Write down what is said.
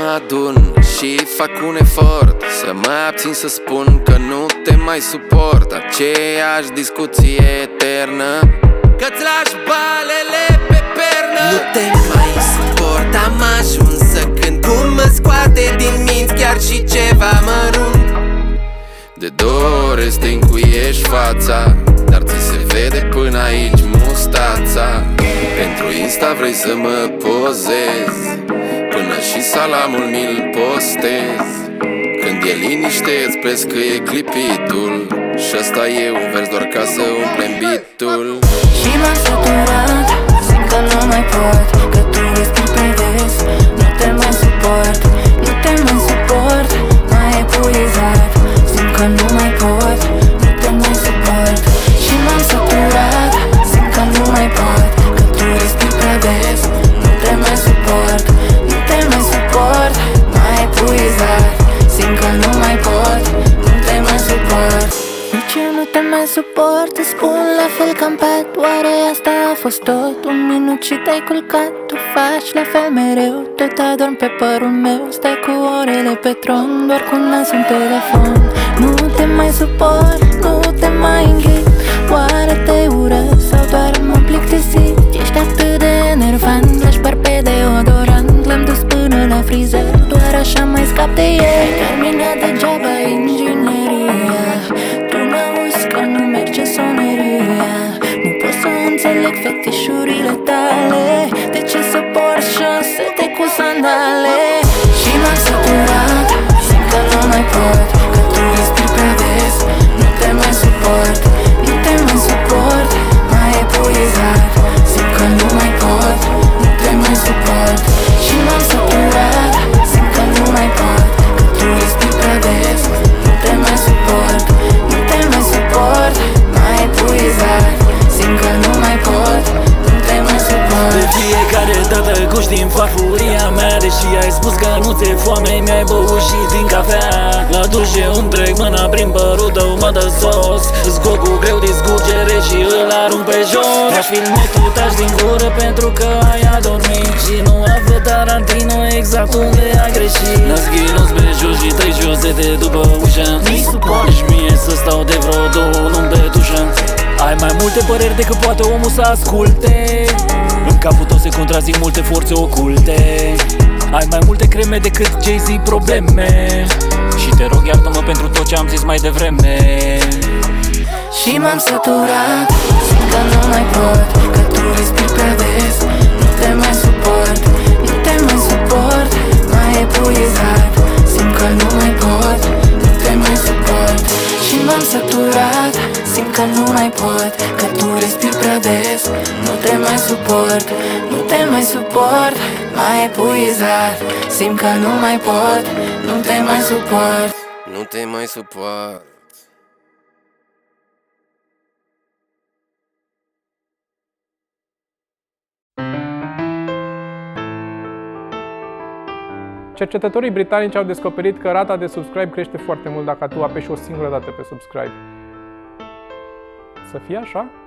adun și fac un efort să mă abțin să spun că nu te mai suport. Aceeași discuție eternă, că-ți lași balele pe pernă. Nu te mai suport, am ajuns să cânt cum mă scoate din minți chiar și ceva mărunt. De 2 ore îți te încuiești fața, dar ți se vede până aici mustața. Pentru Insta vrei să mă pozezi, până și salamul mi-l postez. Când e liniște îți prescrie clipitul, și ăsta e un vers doar ca să umplem beat-ul. Și m-am săturat, simt că nu mai pot, că tu respiri pe des. Nu te mai suport, nu te mai suport, m-ai epuizat. Simt că nu mai pot, nu te mai suport. Și m-am săturat, simt că nu mai pot, că tu respiri pe des. Nu te mai suport, nu te mai suport, m-ai epuizat. Simt că nu mai pot, nu te mai suport. Nici eu nu te mai suport, îți spun la fel ca în pat. Oare asta a fost tot? 1 minut și te-ai culcat. Tu faci la fel mereu, tot adorm pe părul meu. Stai cu orele pe tron, doar cu nasul în telefon. Nu te mai suport, nu te mai înghit. Oare te urăsc sau doar m-am plictisit? Ești atât de enervant, lași par pe deodorant. L-am dus până la frizer, doar așa mai scap de el. Ai terminat degeaba ingineria, tu n-auzi că nu merge soneria. Nu pot să înțeleg fetișurile tale, de ce să porți șosete cu sandale? Și m-am săturat, simt că nu mai pot, că tu respiri prea des. Nu te mai suport, nu te mai suport, m-ai epuizat. Simt că nu mai pot, nu te mai suport. Și m-am săturat, simt că nu mai pot, că tu respiri prea des. Nu te mai suport, nu te mai suport, m-ai epuizat. Simt că nu mai pot, nu te mai suport. De fiecare dată guști din farfuria mea, deși ai spus că nu ți-e foame, mi-ai băut și din cafea. La duș eu îmi trec mâna prin părul tău, mă dă sos. Scot cu greu din scurgere și îl arunc pe jos. Aș filme, tu taci din gură pentru că ai adormit și nu află Tarantino exact unde ai greșit. Năschinuți pe jos și 3 josete după ușă. Nu-i suport mie să stau de vreo 2 luni pe tușă. Ai mai multe păreri decât poate omul să asculte. În capul tău se contrazic multe forțe oculte. Ai mai multe creme decât Jay-Z probleme. Și te rog iartă-mă pentru tot ce am zis mai devreme. Și m-am săturat, simt că nu mai pot, că tu respiri prea des. Nu te mai suport, nu te mai suport, m-ai epuizat. Simt că nu mai pot, nu te mai suport. Și m-am săturat, simt că nu mai pot, că tu respiri prea des. Nu te mai suport, nu te mai suport, m-ai epuizat. Simt că nu mai pot, nu te mai suport. Nu te mai suport. Cercetătorii britanici au descoperit că rata de subscribe crește foarte mult dacă tu apeși o singură dată pe subscribe. Să fie așa?